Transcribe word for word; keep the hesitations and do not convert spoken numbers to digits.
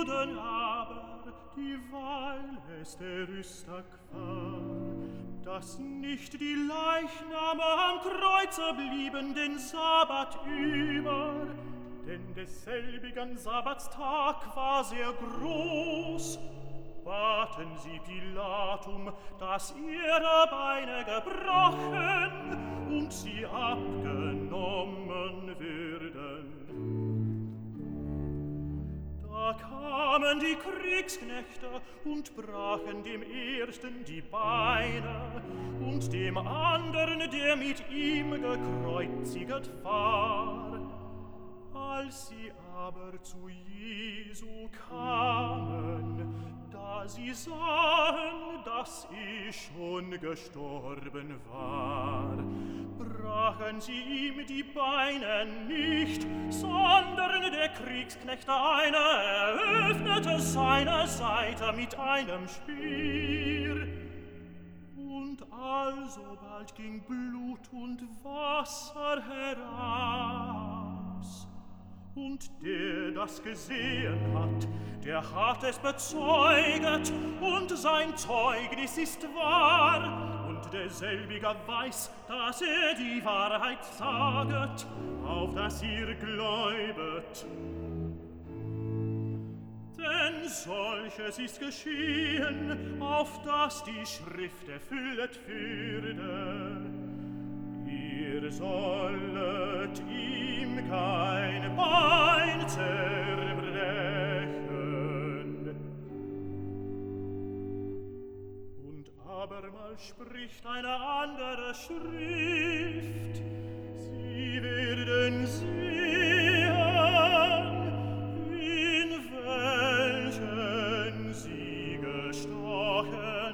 Wunden aber, dieweil es der Rüster qual, dass nicht die Leichname am Kreuze blieben den Sabbat über, denn desselbigen Sabbatstag war sehr groß, baten sie Pilatum, dass ihre Beine gebrochen und sie abgenommen würden. Da kamen die Kriegsknechte und brachen dem ersten die Beine und dem anderen, der mit ihm gekreuziget war. Als sie aber zu Jesu kamen, da sie sahen, dass ich schon gestorben war, brachen sie ihm die Beine nicht, sondern der Kriegsknecht eine eröffnete seine Seite mit einem Speer. Und alsobald ging Blut und Wasser heraus. Und der das gesehen hat, der hat es bezeuget, und sein Zeugnis ist wahr, und derselbiger weiß, dass er die Wahrheit saget, auf dass ihr gläubet. Denn solches ist geschehen, auf dass die Schrift erfüllet würde. Ihr sollet ihm kein Bein zerbrechen. Und abermal spricht eine andere Schrift, sie werden sehen, in welchen sie gestochen